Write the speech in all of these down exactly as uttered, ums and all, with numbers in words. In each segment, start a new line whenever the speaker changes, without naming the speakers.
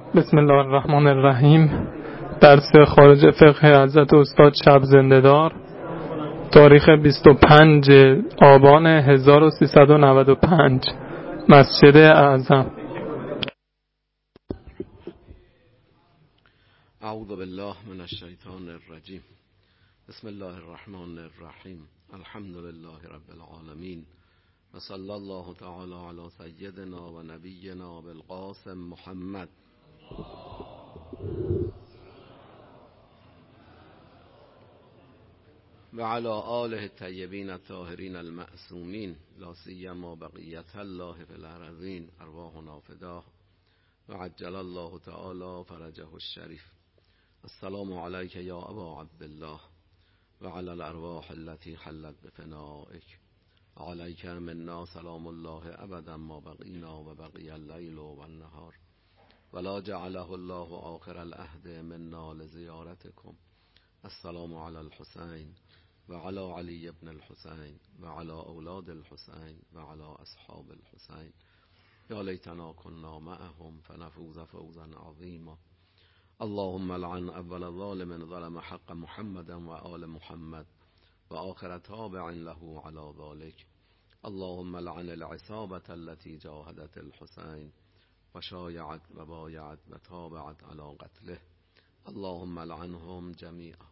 بسم الله الرحمن الرحیم. درس خارج فقه حضرت استاد شب زنده‌دار، تاریخ بیست و پنج آبان هزار و سیصد و نود و پنج، مسجد اعظم.
اعوذ بالله من الشیطان الرجیم. بسم الله الرحمن الرحیم. الحمد لله رب العالمین و صلی الله تعالی علی سیدنا و نبینا بالقاسم محمد و علی آله الطیبین الطاهرین المعصومین، لا سیما بقیت الله فی الارضین، ارواحنا فداه و عجل الله تعالی فرجه الشریف. السلام علیک یا ابا عبدالله و علی الارواح التي حلت بفنائک. علیک منا سلام الله ابدا ما بقینا و بقی اللیل و النهار ولا جعله الله آخر العهد منا لزیارتکم. السلام علی الحسین و علی علی ابن الحسین و علی اولاد الحسین و علی اصحاب الحسین. یا لیتنا کنا معهم فنفوز فوزا عظیما. اللهم لعن اول ظالم ظلم حق محمد و آل محمد و آخر تابع له على ذلك. اللهم لعن العصابة التي جاهدت الحسين و شایعت و بایعت و تابعت على قتله. اللهم لعنهم جميعا.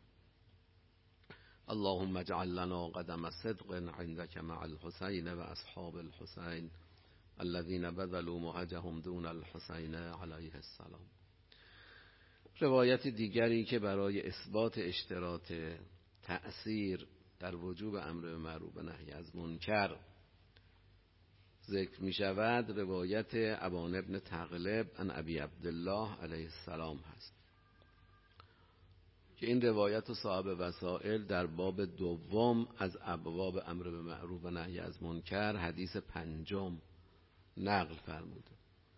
اللهم اجعل لنا قدم صدق عندك مع الحسين و اصحاب الحسين الذين بذلوا مهجهم دون الحسين عليه السلام. روایت دیگری که برای اثبات اشتراط تأثیر در وجوب امر به معروف و نهی از منکر ذکر می شود، روایت ابان ابن تغلب عن ابی عبدالله علیه السلام هست که این روایت و صاحب وسائل در باب دوم از ابواب امر به معروف و نهی از منکر حدیث پنجم نقل فرموده.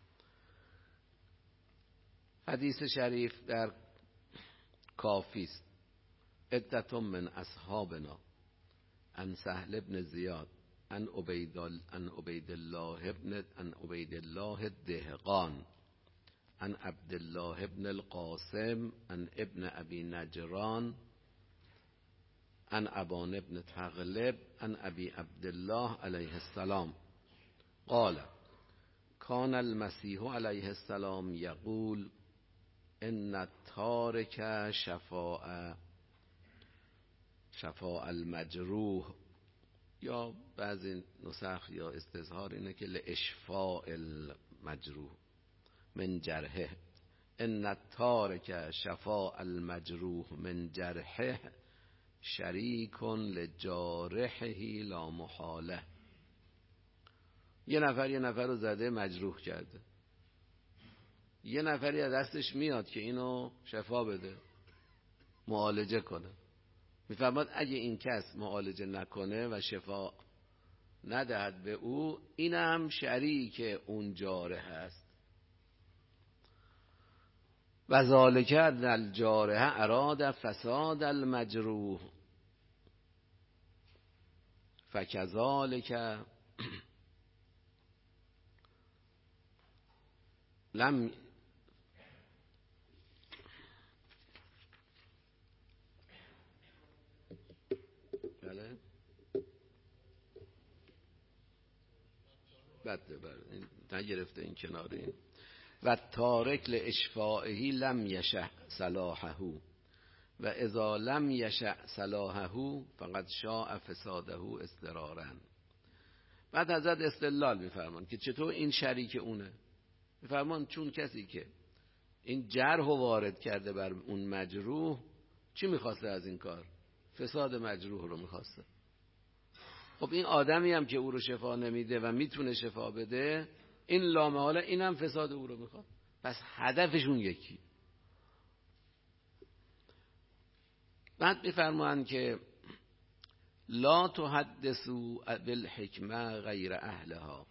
حدیث شریف در کافی است. عدة من اصحابنا عن سهل ابن زیاد عن عبید عن عبید الله ابن عن عبید الله الدهقان عن عبد الله ابن القاسم عن ابن ابي نجران عن ابان ابن تغلب عن ابي عبد الله عليه السلام قال كان المسيح عليه السلام يقول ان التارك شفاء شفاء المجروح، یا بعضی نسخ یا استظهار اینه که لاشفاء المجروح من جرحه. ان التارک شفاء المجروح من جرحه شریک لجارحه لا محاله. یه نفر یه نفر رو زده مجروح کرده، یه نفری از دستش میاد که اینو شفا بده، معالجه کنه. میفرماد اگه این کس معالجه نکنه و شفا ندهد به او، اینم شریک اون جارح است. و ذالک ان الجارح اراد فساد المجروح فکذالک لم بله بده بله نگرفته این کناری. و تارک لاشفائه لم یشأ صلاحه و اذا لم یشأ صلاحه فقد شاء فساده اضطرارا. بعد حضرت استدلال میفرمان که چطور این شریک اونه. میفرمان چون کسی که این جرح وارد کرده بر اون مجروح، چی میخواسته از این کار؟ فساد مجروح رو میخواسته. خب این آدمی هم که او رو شفا نمیده و میتونه شفا بده، این لامحاله این هم فساد او رو میخواد. پس هدفشون یکی. بعد میفرمان که لا تحدثوا بالحکمه غیر اهلها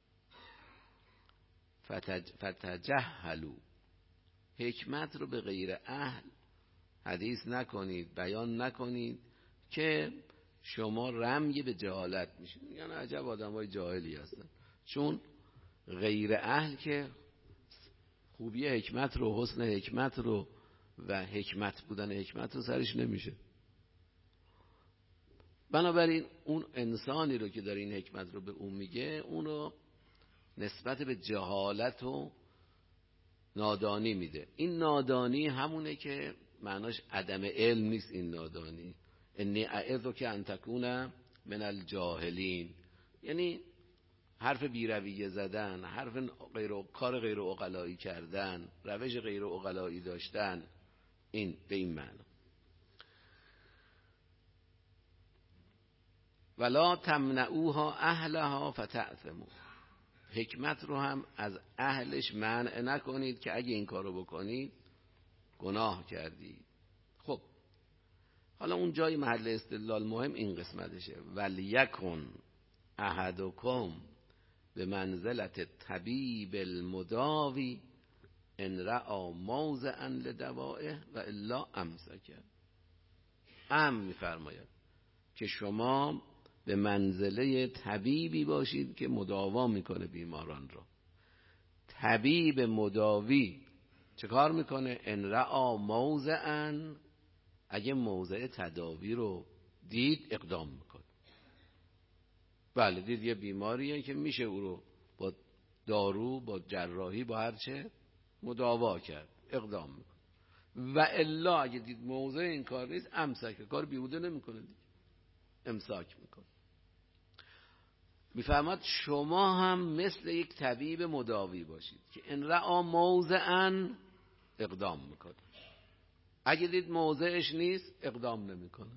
فتجهلوا. حکمت رو به غیر اهل حدیث نکنید، بیان نکنید که شما رمی به جهالت میشین. یعنی عجب آدم های جاهلی هستن، چون غیر اهل که خوبی حکمت رو، حسن حکمت رو و حکمت بودن حکمت رو سرش نمیشه. بنابراین اون انسانی رو که داره این حکمت رو به اون میگه، اون رو نسبت به جهالت و نادانی میده. این نادانی همونه که معناش عدم علم نیست. این نادانی انی اعظک ان تکون من الجاهلین، یعنی حرف بیرویه زدن، حرف غیر کار غیر عقلایی کردن، روش غیر عقلایی داشتن، این به این معنی. ولا تمنعوها اهلها فتأثموا، حکمت رو هم از اهلش منع نکنید که اگه این کارو بکنید گناه کردید. خب حالا اون جای محل استدلال مهم این قسمتشه. ولیکن احدکم به منزلت طبیب المداوی ان رأى موضعا لدوائه و الا امسک. ام میفرماید که شما به منزله طبیبی باشید که مداوا میکنه بیماران رو. طبیب مداوی چه کار میکنه؟ ان رأى موضعا، اگه موضع تداوی رو دید اقدام میکنه. بله دید یه بیماریه که میشه او رو با دارو، با جراحی، با هر چه مداوا کرد، اقدام میکنه. و الا اگه دید موضع این کار نیست امسک، کار بیهوده نمیکنه دیگه، امساک میکنه. میفرماد شما هم مثل یک طبیب مداوی باشید که ان رأى موضعا اقدام میکنه، اگه دید موضعش نیست اقدام نمیکنه.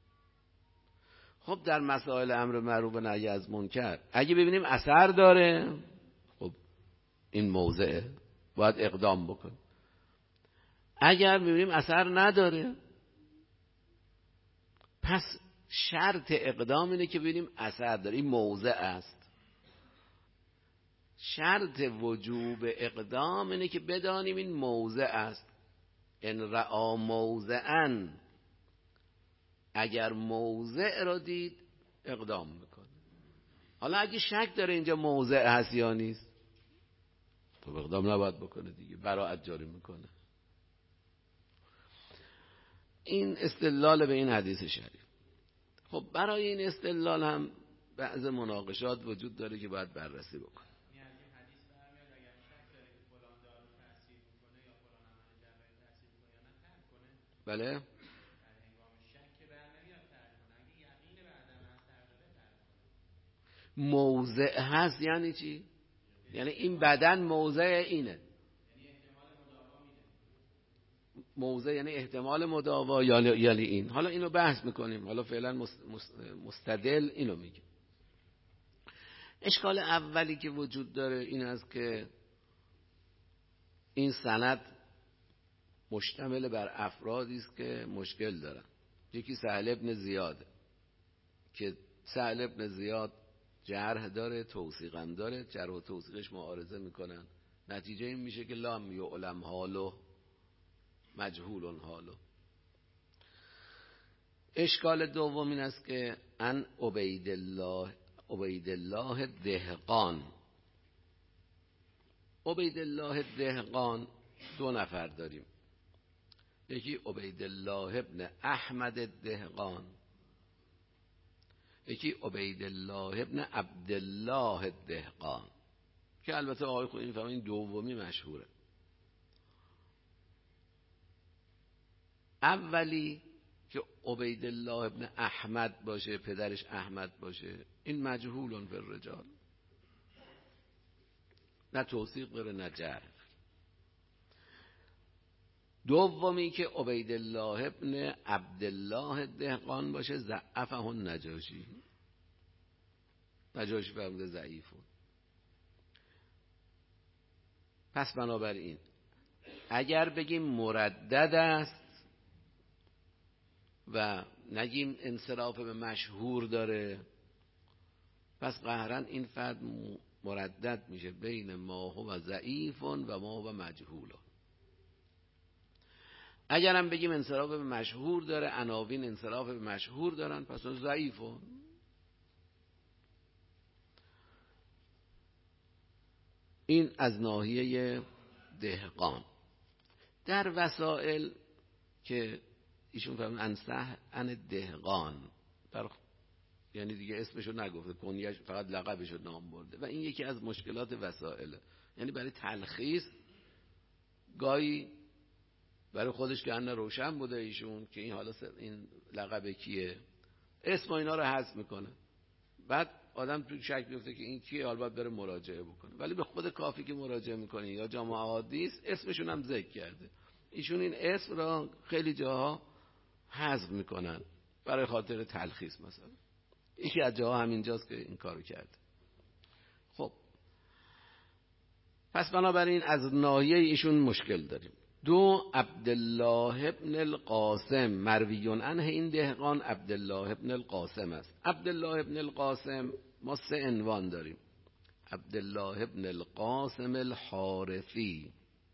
خب در مسائل امر معروف و نهی از منکر اگه ببینیم اثر داره، خب این موضعه، باید اقدام بکن. اگر ببینیم اثر نداره، پس شرط اقدام اینه که ببینیم اثر داره، این موضع است. شرط وجوب اقدام اینه که بدانیم این موضع است. ان رأى موضعا، اگر موضع را دید اقدام میکنه. حالا اگه شک داره اینجا موضع هست یا نیست، خب اقدام نباید بکنه دیگه، براءت جاری میکنه. این استدلال به این حدیث شریف. خب برای این استدلال هم بعض مناقشات وجود داره که باید بررسی بکنه. بله موضع هست یعنی چی؟ یعنی این بدن موضع اینه، موضع یعنی احتمال مداوا یا یعنی این. حالا اینو بحث میکنیم، حالا فعلا مستدل اینو میگه. اشکال اولی که وجود داره این است که این سند مشتمل بر افرادی است که مشکل دارن. یکی سهل ابن زیاده که سهل ابن زیاد جرح داره، توثیق هم داره، جرح و توثیقش معارضه میکنن، نتیجه این میشه که لم یعلم حالو مجهول حالو. اشکال دوم این است که ان عبید الله عبید الله دهقان. عبید الله دهقان دو نفر داریم، یکی عبید الله ابن احمد دهقان، یکی عبید الله ابن عبدالله دهقان، که البته آقای خود این فهمین دومی مشهوره. اولی که عبید الله ابن احمد باشه، پدرش احمد باشه، این مجهول فی الرجال، نه توثیق داره نه جرح. دومی که عبید الله ابن عبدالله دهقان باشه، ضعفه النجاشی، نجاشی فرموده ضعیفون. پس بنابراین اگر بگیم مردد است و نگیم انصراف به مشهور داره، پس قهرا این فرد مردد میشه بین ما هو ضعیف و ما هو مجهول. اگر هم بگیم انصراف به مشهور داره، عناوین انصراف به مشهور دارن، پس ضعیفون. این از ناحیه الدهقان. در وسائل که ایشون فرمودن انصح ان الدهقان، در یعنی دیگه اسمشو نگفته، کنیش فقط لقبشو نام برده و این یکی از مشکلات وسائله. یعنی برای تلخیص گاهی برای خودش که انه روشن بوده ایشون که این حالا این لقب کیه، اسم و اینا رو حذف میکنه، بعد آدم تو شک میفته که این کیه، حالا باید بره مراجعه بکنه. ولی به خود کافی که مراجعه میکنه یا جامع احادیث اسمشون هم ذکر کرده. ایشون این اسم را خیلی جاها حذف میکنن برای خاطر تلخیص. مثلا یکی از جاها همینجاست که این کارو کرده. خب پس بنابراین از ناحیه ایشون مشکل داریم. دو، عبدالله ابن القاسم مرویون عنه، این دهقان عبدالله ابن القاسم است. عبدالله ابن القاسم ما سه عنوان داریم. عبدالله ابن القاسم الحارثی،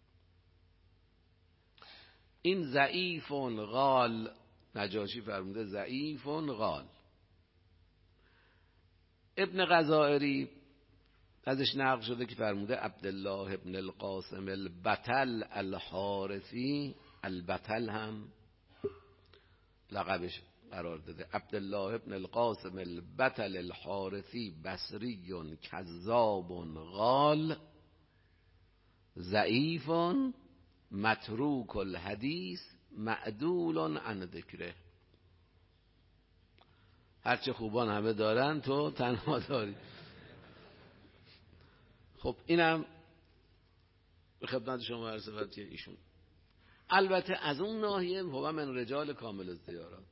این ضعیف غال، نجاشی فرموده ضعیف غال. ابن غزائری ازش نقل شده که فرموده عبدالله ابن القاسم البطل الحارثی، البطل هم لقبش قرار داده. عبدالله ابن القاسم البطل الحارثی بصری کذاب غال ضعیف متروک الحدیث معدول عن ذکره. هرچه خوبان همه دارن تو تنها داری. خب اینم به خدمت شما عرض شود ایشون. البته از اون ناحیه هو من رجال کامل الزیارات،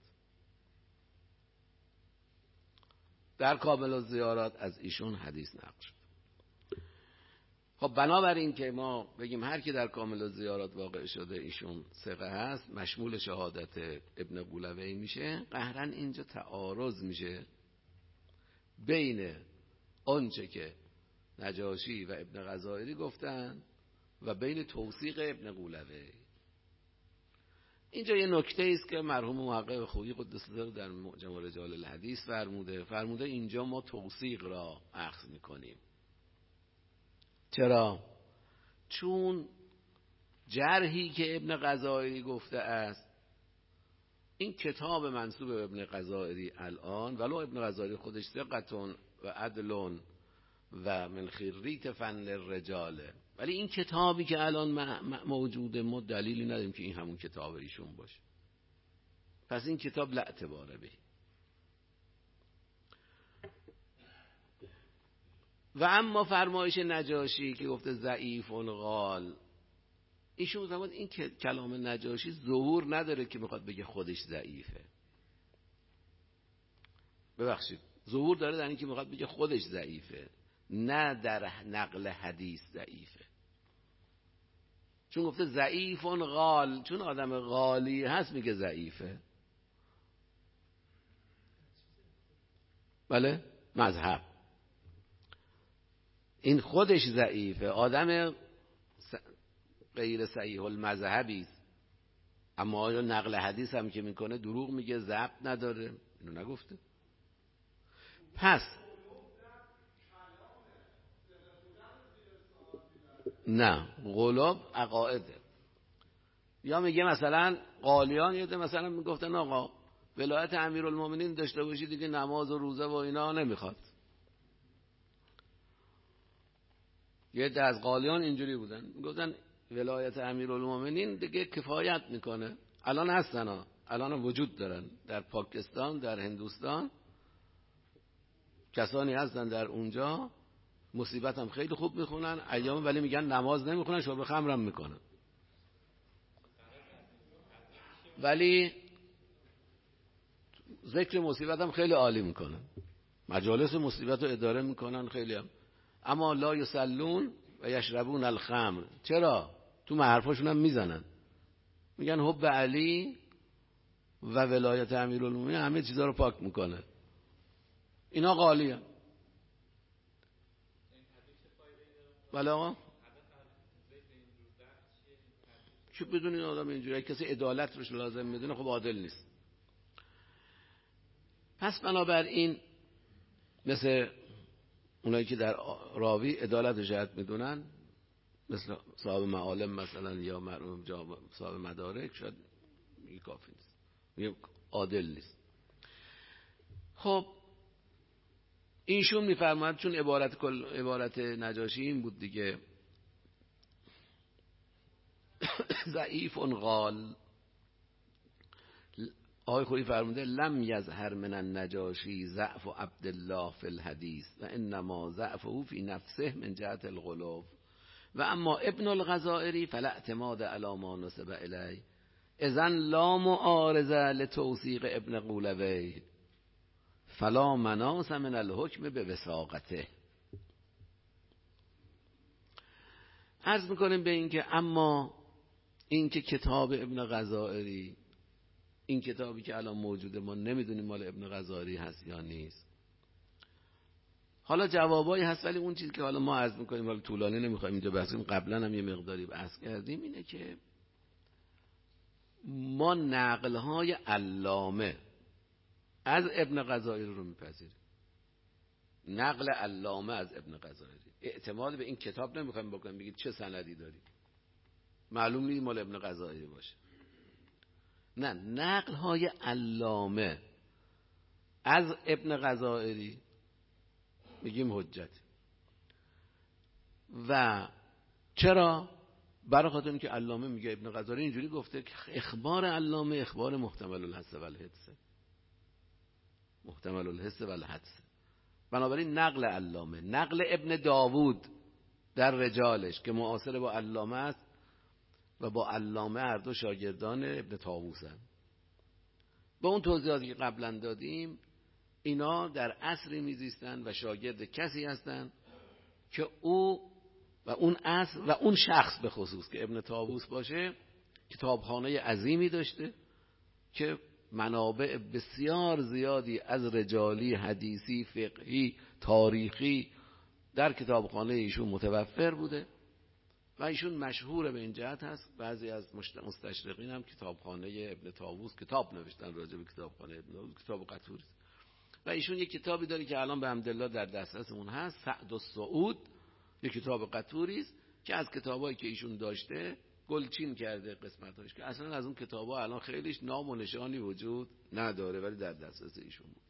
در کامل الزیارات از ایشون حدیث نقل شد. خب بنابراین که ما بگیم هر کی در کامل الزیارات واقع شده ایشون ثقه هست، مشمول شهادت ابن قولوی میشه، قهرن اینجا تعارض میشه بین آنچه که نجاشی و ابن غزائری گفتن و بین توثیق ابن قولوی. اینجا یه نکته است که مرحوم محقق خویی قدس سره در معجم رجال الحدیث فرموده فرموده اینجا ما توثیق را اخذ میکنیم. چرا؟ چون جرحی که ابن غزائری گفته است، این کتاب منسوب به ابن غزائری الان، ولو ابن غزائری خودش ثقتون و عدلون و من خریت فن الرجاله، ولی این کتابی که الان موجوده ما دلیلی نداریم که این همون کتاب ایشون باشه. پس این کتاب لا اعتباره به. و اما فرمایش نجاشی که گفته ضعیف قال، ایشون زمان این که کلام نجاشی ظهور نداره که میخواد بگه خودش ضعیفه. ببخشید، ظهور داره در این که میخواد بگه خودش ضعیفه، نه در نقل حدیث ضعیفه. چون گفته ضعیف قال، چون آدم قالی هست میگه ضعیفه. بله، مذهب این خودش ضعیفه، آدم غیر صحیح المذهبی است، اما آیا نقل حدیث هم که میکنه دروغ میگه، ضبط نداره؟ اینو نگفته. پس نه، غلاب عقائده. یا میگه مثلا قالیان یه مثلا میگفتن آقا ولایت امیرالمومنین داشته باشی دیگه نماز و روزه و اینا نمیخواد. یه ده از قالیان اینجوری بودن، میگفتن ولایت امیرالمومنین دیگه کفایت میکنه. الان هستن ها، الان وجود دارن در پاکستان، در هندوستان کسانی هستن در اونجا مصیبت هم خیلی خوب میخونن ایام، ولی میگن نماز نمیخونن، شرب خمرم میکنن، ولی ذکر مصیبت هم خیلی عالی میکنن، مجالس مصیبت رو اداره میکنن خیلی هم. اما لا یصلون و یشربون الخمر. چرا؟ تو حرفاشون هم میزنن، میگن حب علی و ولایت امیرالمومنین همه چیزا رو پاک میکنه. اینا قالیه. بله آقا، چون بدون این آدم اینجوری کسی عدالت روش لازم میدونه، خب عادل نیست. پس بنابراین مثل اونایی که در راوی عدالت جهت میدونن، مثل صاحب معالم مثلا یا مرحوم صاحب مدارک شاید میگه کافی نیست، میگه عادل نیست. خب ایشون میفرماید چون عبارت کل عبارت نجاشی این بود دیگه، ضعیف قال، آقای خویی فرموده لم یظهر من النجاشی ضعف عبدالله فی الحدیث و انما ضعفه فی نفسه من جهت الغلو و اما ابن الغزائری فلا اعتماد علی ما نسب الیه اذن لا معارضه لتوثیق ابن قولوی فلا مناص من الحکم به وثاقته. عرض میکنیم به این که اما این که کتاب ابن غزائری، این کتابی که الان موجوده ما نمیدونیم مال ابن غزائری هست یا نیست. حالا جوابایی هست، ولی اون چیزی که حالا ما عرض میکنیم حالا طولانی نمیخوایم اینجا بحث کنیم، قبلا هم یه مقداری بحث کردیم، اینه که ما نقل‌های علامه از ابن غزائری رو میپذیریم. نقل علامه از ابن غزائری، اعتماد به این کتاب نمیخوایم بکنیم بگید چه سندی داری، معلوم نیست مال ابن غزائری باشه. نه، نقل های علامه از ابن غزائری میگیم حجت. و چرا؟ برای خاطر اینکه علامه میگه ابن غزائری اینجوری گفته که اخبار علامه اخبار محتمل الحدس و الحدس، محتمل الحدس و الحدس. بنابراین نقل علامه، نقل ابن داوود در رجالش که معاصر با علامه است و با علامه هر دو شاگردان ابن طاووسن، با اون توضیحاتی که قبلا دادیم اینا در عصری میزیستن و شاگرد کسی هستن که او و اون عصر و اون شخص به خصوص که ابن طاووس باشه کتابخانه عظیمی داشته که منابع بسیار زیادی از رجالی، حدیثی، فقهی، تاریخی در کتابخانه ایشون متوفر بوده و ایشون مشهور به این جهت هست. بعضی از مستشرقین هم کتابخانه ابن طاووس کتاب نوشتن راجع به کتابخانه ابن طاووس، کتاب قطوری، و ایشون یک کتابی داره که الان به حمدالله در دسترسمون هست، سعد السعود، یک کتاب قطوری است که از کتابایی که ایشون داشته گلچین کرده قسمتاش که اصلا از اون کتابا الان خیلیش نام و نشانی وجود نداره ولی در دسترس ایشون بود.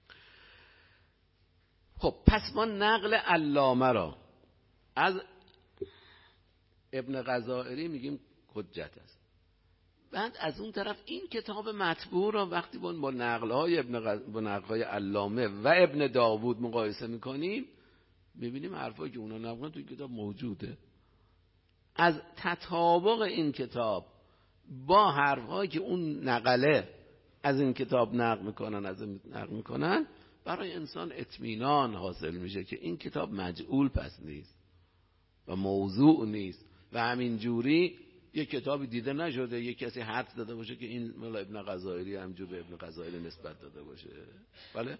خب پس ما نقل علامه را از ابن غزائری میگیم حجت است. بعد از اون طرف این کتاب مطبوع را وقتی با نقل‌های ابن غز... با نقل‌های علامه و ابن داوود مقایسه میکنیم میبینیم حرفایی که اونا نقلن تو این کتاب موجوده. از تطابق این کتاب با حرفهایی که اون نقله از این کتاب نقل میکنن از این نقل میکنن برای انسان اطمینان حاصل میشه که این کتاب مجعول پس نیست و موضوع نیست و همین جوری یک کتابی دیده نشده یک کسی حدس داده باشه که این مال ابن غزائری همجور به ابن غزائری نسبت داده باشه. بله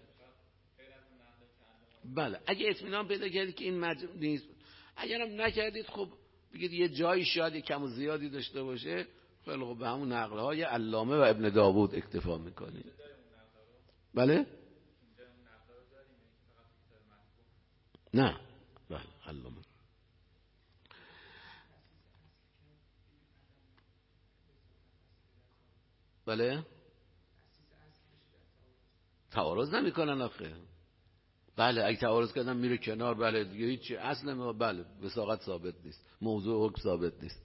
بله اگه اطمینان پیدا کردید که این مجعول نیست، اگرم نکردید خب بگید یه جایی شاید یک کم و زیادی داشته باشه، خیلی خب به همون نقل‌های علامه و ابن داوود اکتفا میکنید. بله نه بله علامه بله تعارض نمیکنن آخه. بله اگه تعارض کردن میره کنار، بله دیگه هیچی اصل ما بله وثاقت ثابت نیست، موضوع حکم ثابت نیست.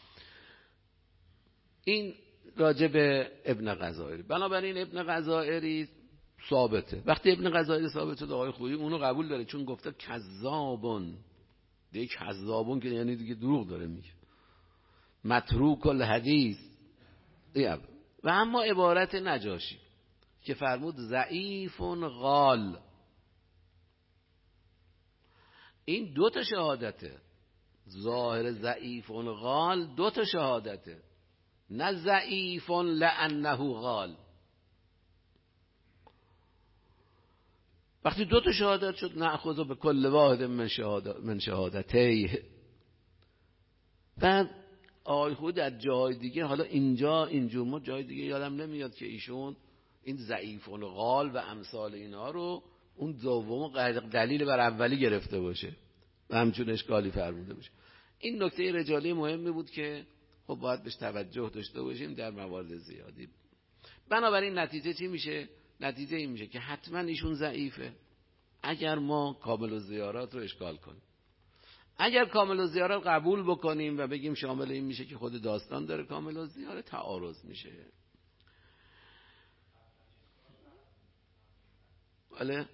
این راجع به ابن غزائری. بنابراین ابن غزائری ثابته. وقتی ابن غزائری ثابت شد آقای خویی اونو قبول داره چون گفته کذابون، دیگه کذابون که یعنی دیگه دروغ داره میگه، متروک الحدیث. و اما عبارت نجاشی که فرمود ضعیف قال، این دو تا شهادته. ظاهر ضعیف قال دو تا شهادته، نه ضعیف لانه قال. وقتی دو تا شهادت شد نأخذ به کل واحد من شهادت من شهادته. بعد آقای خود در جای دیگه، حالا اینجا اینجور ما جای دیگه یادم نمیاد که ایشون این ضعیف قال و امثال اینا رو اون دوم دلیل بر اولی گرفته باشه و همچون اشکالی فرموده باشه. این نکته رجالی مهمی بود که خب باید بهش توجه داشته باشیم در موارد زیادی. بنابراین نتیجه چی میشه؟ نتیجه این میشه که حتما ایشون ضعیفه اگر ما کامل الزیارات رو اشکال کنیم. اگر کامل الزیارات قبول بکنیم و بگیم شامل این میشه که خود داستان داره کامل الزیارات، تعارض میشه. بله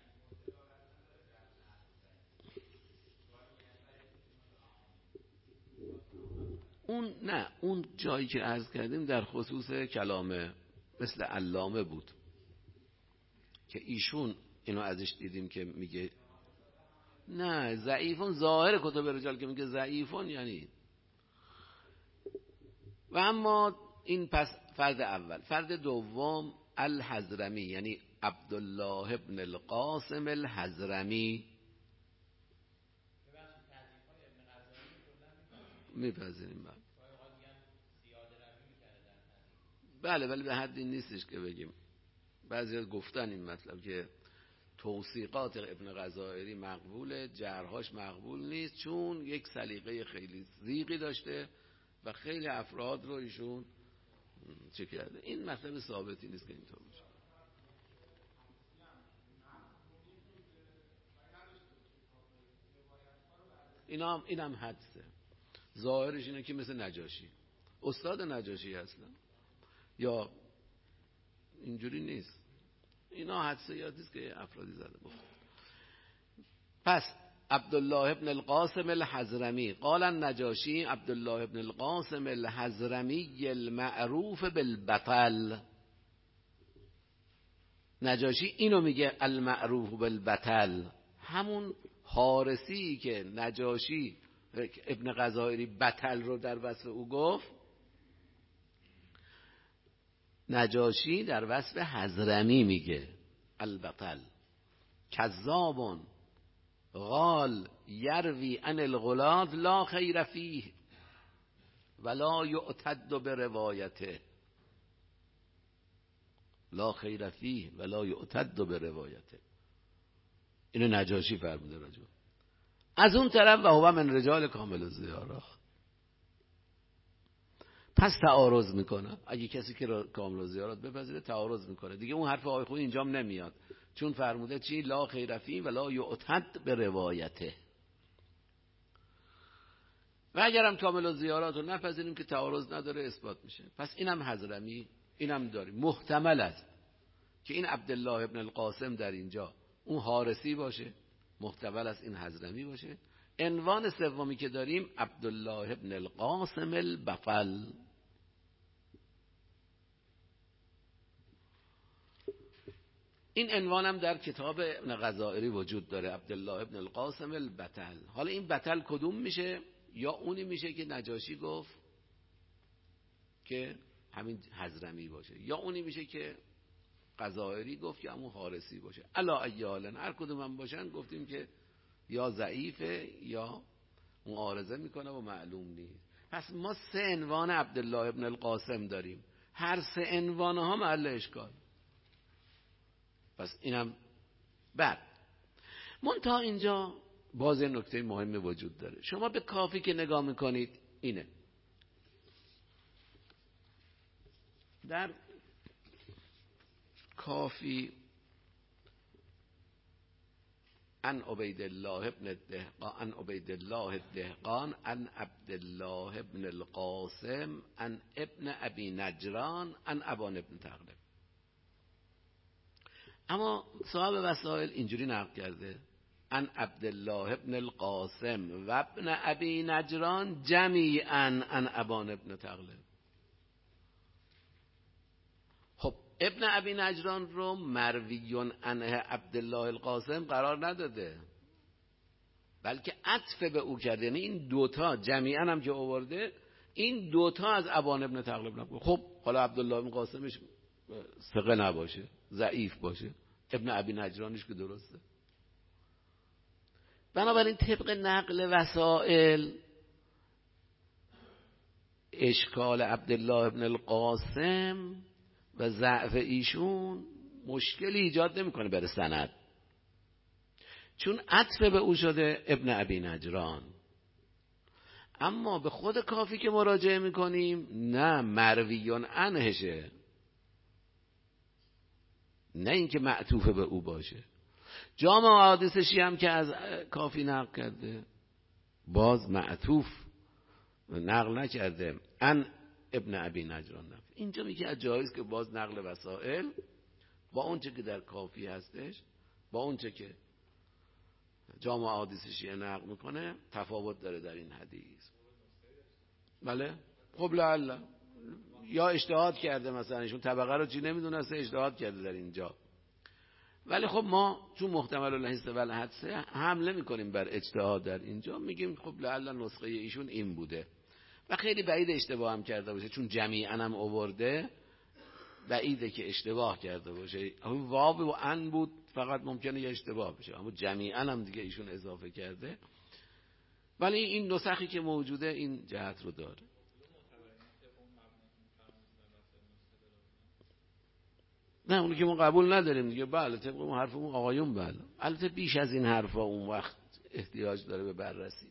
اون نه اون جایی که عرض کردیم در خصوص کلام مثل علامه بود که ایشون اینو ازش دیدیم که میگه نه ضعیفون، ظاهر کتب رجال که میگه ضعیفون یعنی. و اما این پس فرد اول. فرد دوم الحضرمی، یعنی عبدالله ابن القاسم الحضرمی. میپذیریم بله بله ولی به حدی نیستش که بگیم. بعضی از گفتن این مطلب که توثیقات ابن غزائری مقبوله، جرحاش مقبول نیست، چون یک سلیقه خیلی ضیقی داشته و خیلی افراد رو ایشون چه کرده. این مطلب ثابتی نیست که اینطور باشه. اینا هم اینم حدسه. ظاهرش اینه که مثل نجاشی، استاد نجاشی هستن یا اینجوری نیست. اینا حدسه یادی است که افرادی زده بود. پس عبدالله ابن القاسم الحضرمی قال النجاشی عبدالله ابن القاسم الحضرمی المعروف بالبطل. نجاشی اینو میگه المعروف بالبطل، همون حارسی که نجاشی ابن غزائری بطل رو در وصف او گفت، نجاشی در وصف حضرمی میگه البطل. کذابون قال یروی عن الغلاد لا خیر فیه ولا یعتد بروایته. لا خیر فیه ولا یعتد بروایته. اینو نجاشی فرموده راجع. از اون طرف و هو من رجال کامل الزیارات. پس تعارض میکنه. اگه کسی که کامل الزیارات بپذیره تعارض میکنه دیگه. اون حرف آقای خویی اینجام نمیاد، چون فرموده چی؟ لا خیر فیه ولا یعتد بروایته. و اگرم کامل الزیارات رو نپذیریم که تعارض نداره، اثبات میشه. پس اینم حضرمی، اینم داریم. محتمل است که این عبدالله ابن القاسم در اینجا اون حارسی باشه، محتمل است این حضرمی باشه. عنوان سومی که داریم عبدالله ابن القاسم البطل. این عنوانم در کتاب ابن غزائری وجود داره، عبدالله ابن القاسم البطل. حالا این بطل کدوم میشه؟ یا اونی میشه که نجاشی گفت که همین حضرمی باشه، یا اونی میشه که غزائری گفت که همون حارسی باشه. الا ایالن هر کدوم هم باشن گفتیم که یا ضعیفه یا معارضه میکنه و معلوم نیست. پس ما سه عنوان عبدالله ابن القاسم داریم، هر سه عنوان ها محل اشکال. پس اینم بعد منتها اینجا باز نکته مهم وجود داره. شما به کافی که نگاه میکنید اینه، در کافی ان عبید الله ابن الدهقان ان عبید الله الدهقان ان عبدالله ابن القاسم ان ابن ابی نجران ان ابان ابن تغلب. اما صاحب وسائل اینجوری نقل کرده ان عبدالله ابن القاسم و ابن ابی نجران جمیعا ان ابان ابن تغلب. خب ابن ابی نجران رو مرویون عنه عبدالله القاسم قرار نداده، بلکه عطف به او کرده. یعنی این دوتا جمیعا هم که آورده، این دوتا از ابان ابن تغلب نبود. خب حالا عبدالله ابن قاسمش ثقه نباشه، ضعیف باشه، ابن ابی نجرانش که درسته. بنابراین طبق نقل وسائل اشکال عبدالله ابن القاسم و ضعف ایشون مشکلی ایجاد نمیکنه برای سند، چون عطف به او شده ابن ابی نجران. اما به خود کافی که مراجعه میکنیم نه مرویون عنهشه، نه اینکه معطوف به او باشه. جامع حادثشی هم که از کافی نقل کرده باز معطوف نقل نکرده ان ابن ابی نجران نفر. اینجا میگه از جایز که باز نقل وسائل با اونچه که در کافی هستش با اونچه که جامع حادثشی نقل میکنه تفاوت داره در این حدیث. بله خب لعل یا اجتهاد کرده، مثلا ایشون طبقه رو چی نمیدونسته اجتهاد کرده در اینجا. ولی خب ما چون محتمل الحس و الحدث حمله میکنیم بر اجتهاد در اینجا، میگیم خب لعل نسخه ایشون این بوده و خیلی بعید اشتباه هم کرده باشه، چون جمیعا هم آورده بعیده که اشتباه کرده باشه. واو و ان بود فقط ممکنه یه اشتباه بشه، اما جمیعا هم دیگه ایشون اضافه کرده. ولی این نسخی که موجوده این جهت رو داره. نه اونی که ما قبول نداریم دیگه. بله طبق اون حرفمون آقایون بله. البته بیش از این حرفا اون وقت احتیاج داره به بررسی.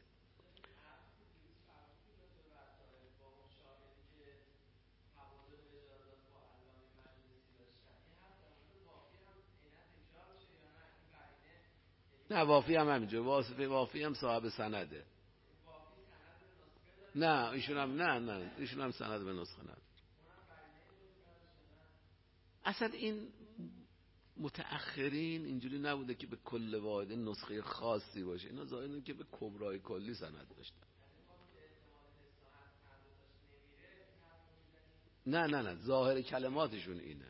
نه وافی هم همینجور، واسطه وافی هم صاحب سنده. نه ایشون هم نه نه ایشون هم سند به نسخه نداره. اصلا این متأخرین اینجوری نبوده که به کل واحده نسخه خاصی باشه، اینا ظاهرن که به کبرای کلی سند داشتن. نه نه نه ظاهر کلماتشون اینه.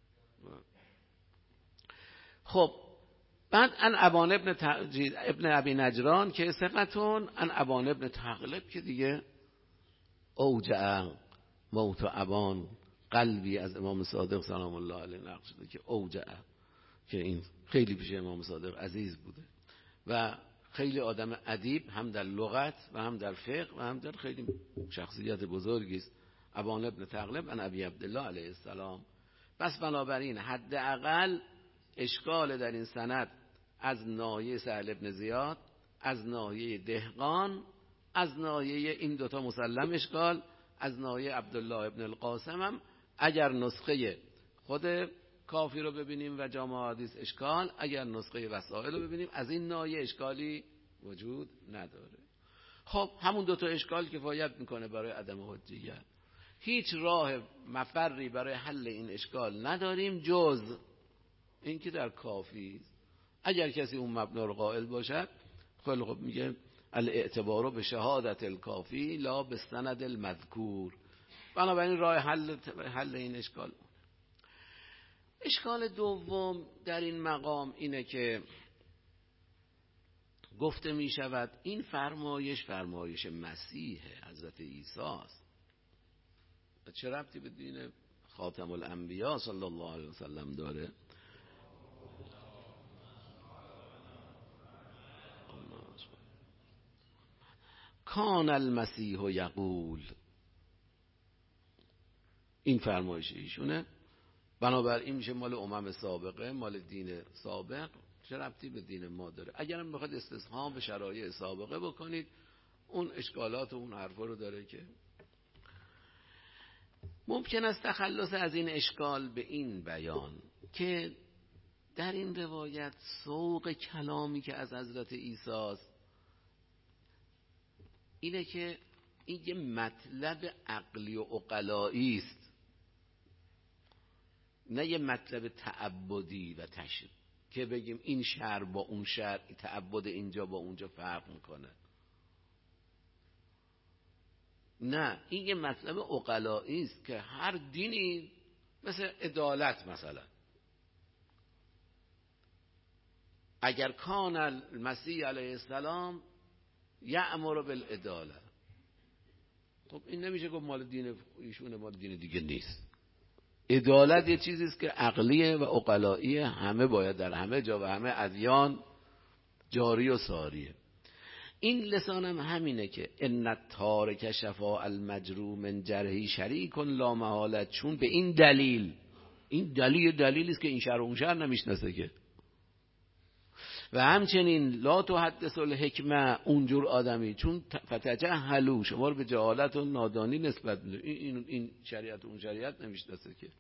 خب بعد ان ابان ابن تجید ابن ابی نجران که ثقتون، ان ابان ابن تغلب که دیگه اوجع موت ابان قلبی از امام صادق سلام الله علیه نقل شده که اوجع، که این خیلی پیش امام صادق عزیز بوده و خیلی آدم ادیب هم در لغت و هم در فقه و هم در خیلی شخصیت بزرگی است. ابان ابن تغلب ان ابی عبدالله علیه السلام. پس بنابراین حداقل اشکال در این سند از ناحیه سهل ابن زیاد، از ناحیه دهقان، از ناحیه این دوتا مسلم اشکال، از ناحیه عبدالله ابن القاسم هم اگر نسخه خود کافی رو ببینیم و جامع حدیث اشکال، اگر نسخه وسائل رو ببینیم از این ناحیه اشکالی وجود نداره. خب همون دوتا اشکال کفایت میکنه برای عدم حجیت. هیچ راه مفری برای حل این اشکال نداریم جز این که در کافی اگر کسی اون مبنا رو قائل باشد خیلی خب میگه الاعتبار به شهادت الکافی لا به سند المذکور. بنابراین راه حل حل این اشکال. اشکال دوم در این مقام اینه که گفته می شود این فرمایش فرمایش مسیح حضرت عیسی است. چه ربطی به دین خاتم الانبیا صلی الله علیه وسلم داره؟ کان المسیح یقول، این فرمایش ایشونه، بنابراین میشه مال امم سابقه، مال دین سابق، چه ربطی به دین ما داره؟ اگرم بخواد استثناء به شرایع سابقه بکنید اون اشکالات و اون حرفا رو داره که ممکن است تخلص از این اشکال به این بیان که در این روایت سوق کلامی که از حضرت عیسی است اینه که این یه مطلب عقلی و عقلایی است، نه یه مطلب تعبدی و تشریع که بگیم این شرع با اون شرع، تعبد اینجا با اونجا فرق میکنه. نه این یه مطلب عقلایی است که هر دینی مثل عدالت مثلا اگر کان المسیح علیه السلام یأمر بالعداله، خب این نمیشه گفت مال دین ایشونه مال دین دیگه نیست. عدالت یه چیزی است که عقلیه و عقلاییه، همه باید در همه جا و همه ادیان جاری و ساریه. این لسان هم همینه که ان التارک شفاء المجروح من جرحی شریک لا محاله، چون به این دلیل، این دلیل دلیلی است که این شرع و اون شرع نمیشناسه که و همچنین لا تحدث الحکمه اونجور آدمی، چون فتجهلوا، شما رو به جهالت و نادانی نسبت میده، این, این, این شریعت و اون شریعت نمیشناسه که.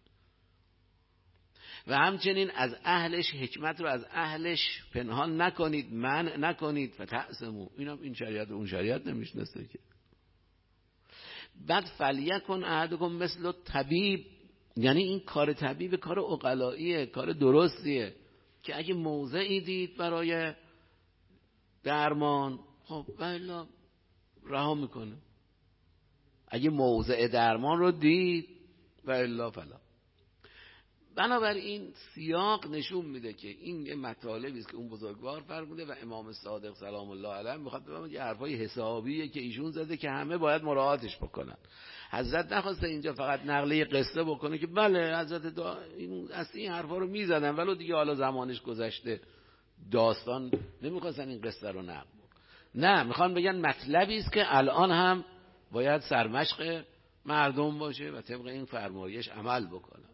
و همچنین از اهلش حکمت رو از اهلش پنهان نکنید، منع نکنید، فتعصموا، اینم این شریعت و اون شریعت نمیشناسه که. بعد فلیکن احدکم مثل طبیب، یعنی این کار طبیب کار عقلاییه، کار درستیه که اگه موضعی دید برای درمان، خب والا رها میکنه. اگه موضع درمان رو دید والا فلا. بنابراین سیاق نشون میده که این یه مطالبی است که اون بزرگوار فرموده و امام صادق سلام الله علیه میخواد بفهمه یه حرفای حسابیه که ایشون زده که همه باید مراعاتش بکنن. حضرت نخواسته اینجا فقط نقله قصه بکنه که بله حضرت دا این اصلا این حرفا رو میزدن ولو دیگه حالا زمانش گذشته، داستان نمیخواستن این قصه رو نقل. نه، میخوان بگن مطلبی است که الان هم باید سرمشق مردم باشه و طبق این فرمایش عمل بکنن.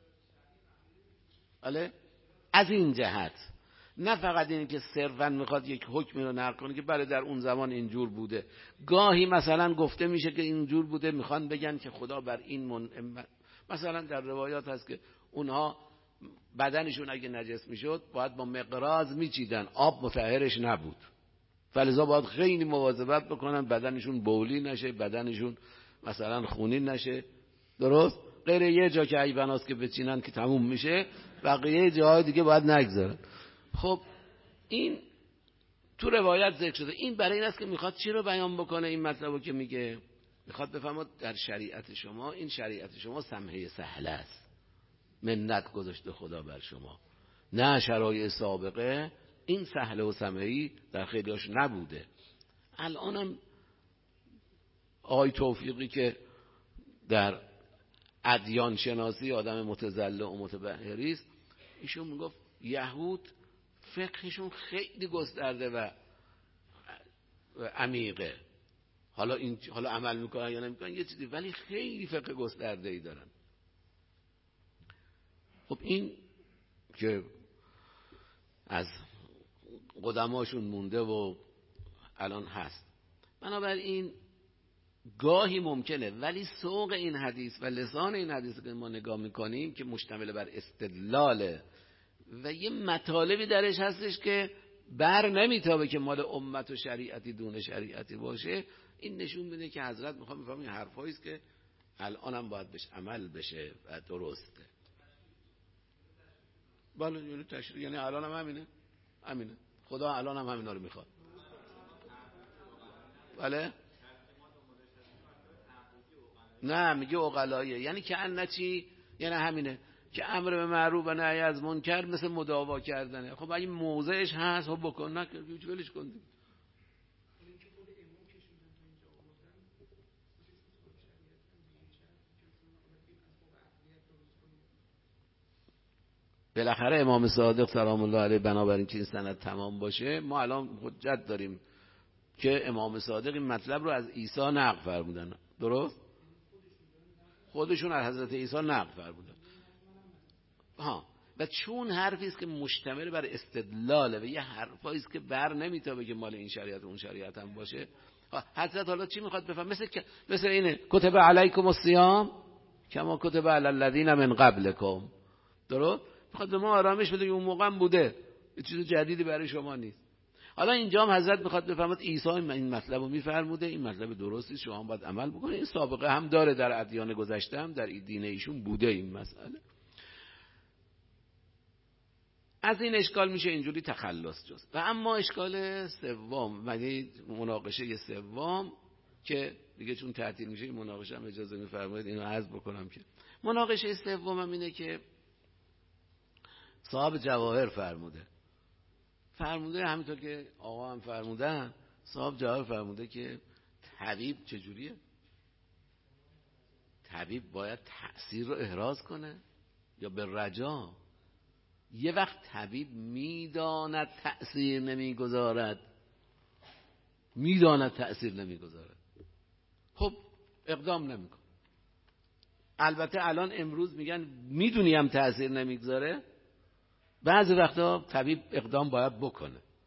بله؟ از این جهت نه فقط این که صرفا میخواد یک حکمی رو نقل کنه که بله در اون زمان اینجور بوده. گاهی مثلا گفته میشه که اینجور بوده، میخوان بگن که خدا بر این من... مثلا در روایات هست که اونها بدنشون اگه نجس میشد باید با مقراض میچیدن، آب مطهرش نبود، فلذا باید خیلی مواظبت بکنن بدنشون بولی نشه، بدنشون مثلا خونین نشه. درست؟ غیر یه جا که ایبناست که بچینن که تموم میشه، بقیه جاهای دیگه باید نگذارن. خب این تو روایت ذکر شده. این برای این است که میخواد چی رو بیان بکنه این مطلبو که میگه؟ میخواد بفهمه در شریعت شما، این شریعت شما سمحه سهله است، منت گذاشته خدا بر شما، نه شرایع سابقه این سهله و سمحه‌ای در خیلیاش نبوده. الانم آقای توفیقی که در ادیان شناسی آدم متزلع و متبحری است، ایشون میگفت یهود فقهشون خیلی گسترده و عمیقه. حالا این حالا عمل میکنن یا نمیکنن یه چیزی، ولی خیلی فقه گسترده ای دارن. خب این که از قدماشون مونده و الان هست. بنابراین گاهی ممکنه، ولی سوق این حدیث و لسان این حدیث که ما نگاه میکنیم که مشتمل بر استدلاله و یه مطالبی درش هستش که بر نمیتابه که مال امت و شریعتی دون شریعتی باشه، این نشون میده که حضرت میخوام بفهمم این حرفایی است که الان هم باید بهش عمل بشه و درسته. بله یعنی تشریع، یعنی الان هم همینه همینه خدا الان هم همینا رو میخواد. بله نه میگه عقلاییه، یعنی که ان چی؟ یعنی همینه که امر به معروف و نهی از منکر مثل مداوا کردنه. خب اگه موضعش هست خب بکن، نکن ولش کن. بالاخره امام صادق سلام الله علیه بنابراین که این سند تمام باشه ما الان حجت داریم که امام صادق این مطلب رو از عیسی نقل فرمودن. درست؟ خودشون از حضرت عیسی نقل فرمودن. ها، و چون حرفی است که مشتمل بر استدلاله و یه حرفایی است که بر نمیتابه که مال این شریعت و اون شریعت هم باشه، حضرت حالا چی میخواد بفهم؟ مثل که مثل اینه کتب علیکم الصیام کما کتب علی الذین من قبلکم. درست؟ میخواد به ما آرامش بده که اون موقع هم بوده، یه چیز جدیدی برای شما نیست. حالا اینجا هم حضرت میخواد بفهمد عیسی این مطلب رو میفرموده، این مطلب درستی، شما هم باید عمل بکنید. این سابقه هم داره، در ادیان گذشته هم در دین ایشون بوده این مسئله. از این اشکال میشه اینجوری تخلص جست. و اما اشکال سوم، یعنی مناقشه سوم که دیگه چون تعطیل میشه این مناقشه هم اجازه میفرمایید اینو عرض بکنم که مناقشه سوم هم اینه که صاحب جواهر فرموده فرموده همینطور که آقا هم فرمودن، صاحب جواهر فرموده که طبیب چجوریه؟ طبیب باید تأثیر رو احراز کنه یا به رجا؟ یه وقت طبیب میداند تأثیر نمیگذارد، میداند تأثیر نمیگذارد، خب اقدام نمیکن. البته الان امروز میگن میدونیم تأثیر نمیگذاره، بعضی وقتا طبیب اقدام باید بکنه.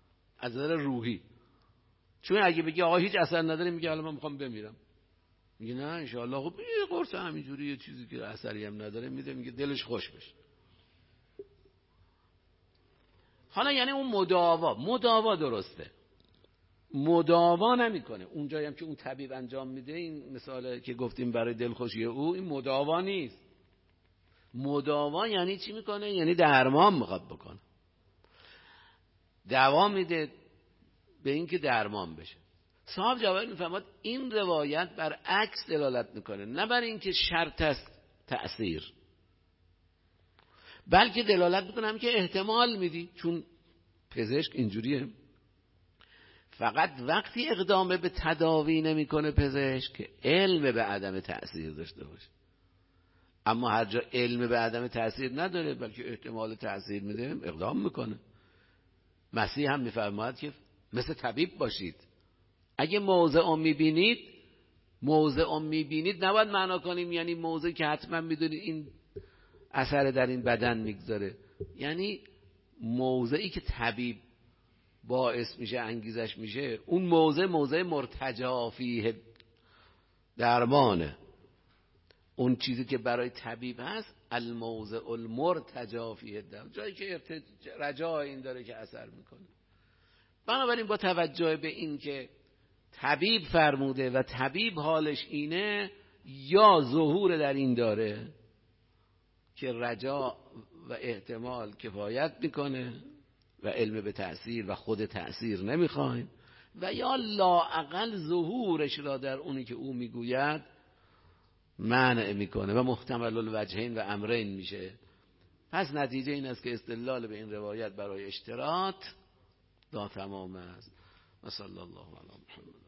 از نظر روحی. چون اگه بگی آقا هیچ اثر نداره، میگه حالا من میخوام بمیرم، میگه نه ان شاء الله خب یه قرص همینجوری یه چیزی که اثری هم نداره میده، میگه دلش خوش بشه. حالا یعنی اون مداوا مداوا درسته، مداوا نمیکنه. اونجایی هم که اون طبیب انجام میده، این مثاله که گفتیم برای دلخوشی او، این مداوا نیست. مداوا یعنی چی میکنه؟ یعنی درمان میخواد بکنه، دوا میده به این که درمان بشه. صاحب جواهر میفهمد این روایت بر عکس دلالت میکنه، نه بر این که شرط است تأثیر، بلکه دلالت میکنه هم که احتمال میدی. چون پزشک اینجوریه، فقط وقتی اقدام به تداوی نمیکنه پزشک که علم به عدم تأثیر داشته باشه. اما هر جا علم به عدم تأثیر نداره بلکه احتمال تأثیر میده، اقدام میکنه. مسیح هم میفرماید که مثل طبیب باشید. اگه موضع میبینید، موضع میبینید نباید معنا کنیم یعنی موضعی که حتما میدونید این اثر در این بدن میگذاره، یعنی موضعی که طبیب باعث میشه، انگیزش میشه، اون موضع موضع مرتجا فیه درمانه. اون چیزی که برای طبیب هست الموضع المرتجا فیه درمان، جایی که رجا این داره که اثر میکنه. بنابراین با توجه به این که طبیب فرموده و طبیب حالش اینه، یا ظهور در این داره که رجا و احتمال کفایت میکنه و علم به تأثیر و خود تأثیر نمیخوایم، و یا لااقل ظهورش را در اونی که او میگوید منع میکنه و محتمل الوجهین و امرین میشه. پس نتیجه این است که استدلال به این روایت برای اشتراط لا تمام است. و صلی الله علی محمد.